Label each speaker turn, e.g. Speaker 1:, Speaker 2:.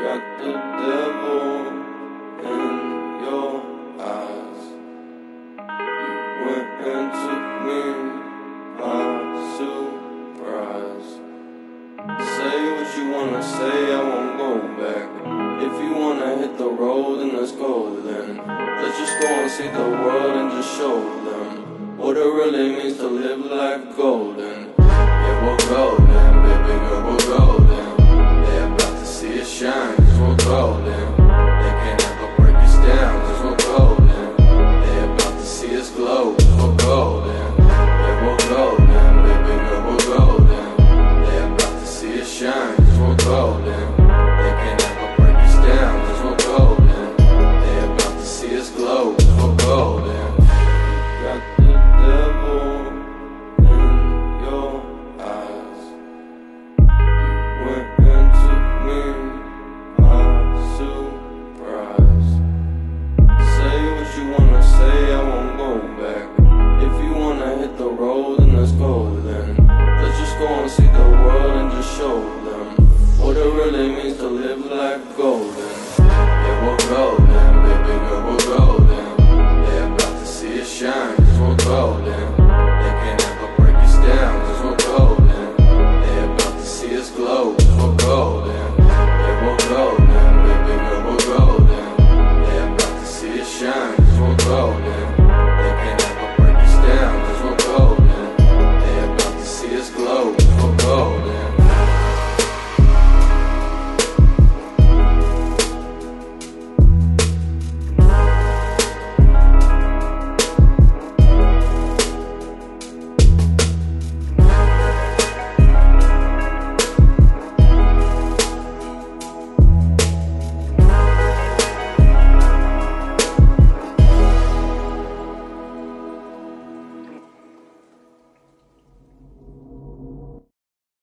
Speaker 1: got the devil in your eyes. You went and took me by surprise. Say what you wanna say, I won't go back. If you wanna hit the road, then let's go then. Let's just go and see the world and just show them what it really means to live life golden. Yeah, we're golden, baby girl, we're golden.